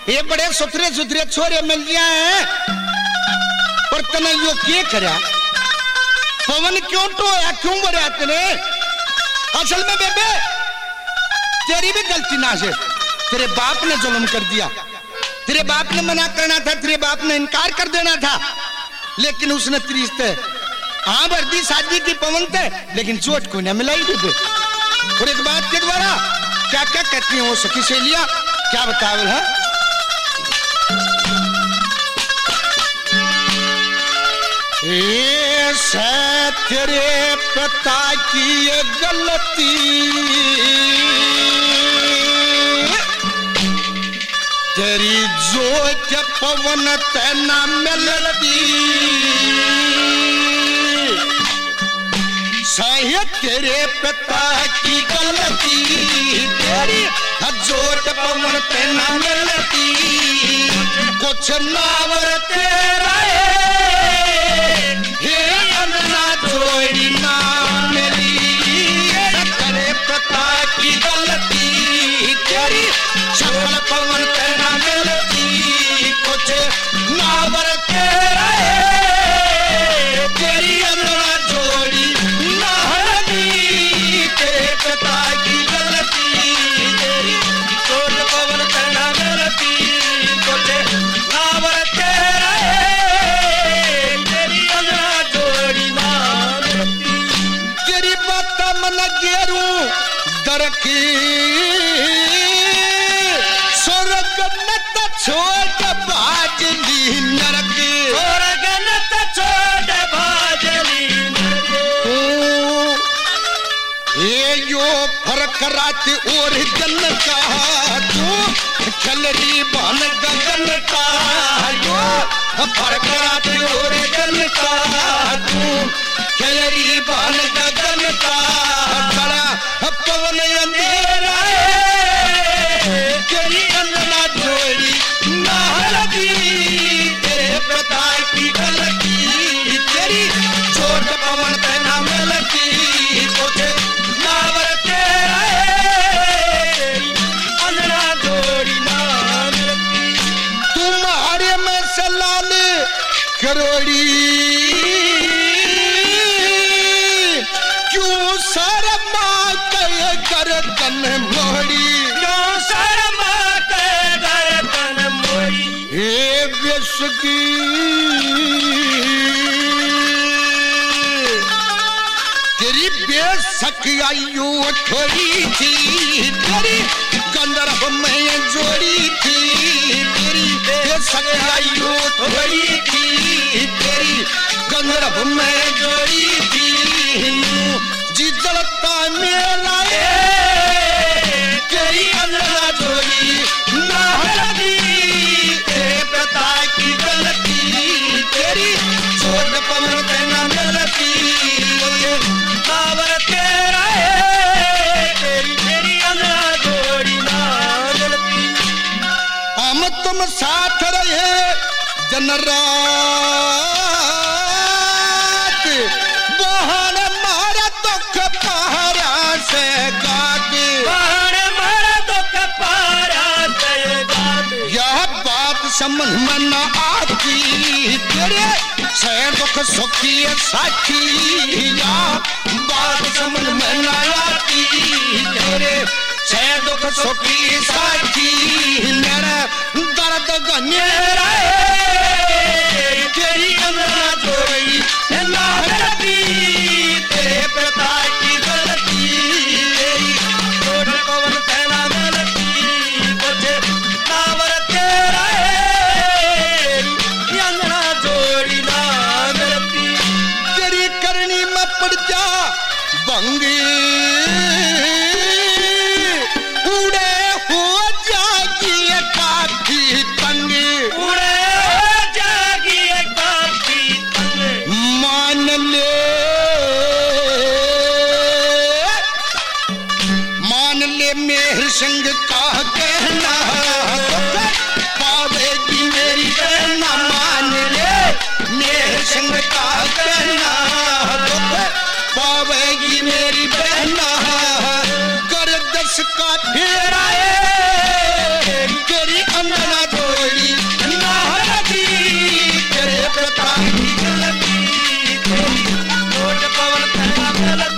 ये बड़े सुथरे सुथरे छोरे मिल गया है, पर तने यो क्या करा? पवन क्यों टोया, क्यों मरा तने? असल में बेबे तेरी भी गलती ना है, तेरे बाप ने जुल्म कर दिया, तेरे बाप ने मना करना था, तेरे बाप ने इनकार कर देना था, लेकिन उसने त्रिस्ते हाँ भर दी शादी की पवन थे, लेकिन चोट को न मिलाई बेबे। और एक बात के द्वारा क्या क्या कहती है वो सखी सहेलियां, क्या बतावे है? ऐसे तेरे पिता की ये गलती, तेरी जोत पवन तेना मिलती, सही तेरे पिता की गलती, तेरी जोत पवन तेना मिलती, कुछ नावर तेरा हे अंधना जोड़ी ना मिली, तेरे पिता की गलती, तेरी शक्ल पवन तेना मिलती, कुछ नावर तेरा तेरी अंधना जोड़ी ना मिली, तेरे पिता की गलती, तेरी जोड़ पवन तेना मिलती, कुछ नावर तेरा तेरी अंधना जोड़ी ना मिलती, तेरी बात मन गेरू दरकी स्वर्ग नत छोड़ भाजली नरक, स्वर्ग नत छोड़ भाजली नरक, ये यो फर्क रात और जन का, तू खलरी बन गगन का, यो फर्क रात और जन का, तू खलरी बन गगन का, बड़ा पवन अंधेरा तेरी अंधना जोड़ी ना लगी, तेरे पिता की गलती, तेरी चोट पवन तेना मिलती, कुछ नावर तेरा तेरी अंधना जोड़ी ना मिलती, तुम्हारे में से लाल करोड़ी, क्यों शर्मा के गर्दन मोड़ी, क्यों शर्मा के गर्दन मोड़ी, हे विश्व की तेरी बेसकियायु थोड़ी थी, तेरी गंधर्व में जोड़ी थी, तेरी बेसकियायु थोड़ी थी, तेरी गंधर्व में जोड़ी थी, जिदलता मेरा तेरी अंधना जोड़ी ना लगी, तेरे पिता की गलती, तेरी चोट पवन तेना मिलती, नावर तेरा तेरी तेरी अंधना जोड़ी ना मिलती, हम तुम साथ रहे दिन रात, बहन मारा दुख पहाड़ा से गाते, बहन मारा दुख पहाड़ा से गाते, यह बात समझ में न आती, तेरे से दुख सुखी साथी, यह बात समझ में न आती, तेरे से दुख सुखी साथी, मेरा दर्द गनेरा तेरी अंधना जोड़ी ना मिलती, तेरे पिता की गलती, तेरी चोट पवन तेना मिलती, कुछ नावर तेरा तेरी अंधना जोड़ी ना मिलती, तेरी करनी में पड़ जा बंगी, उड़े हो जाएगी काफी तंगी, चल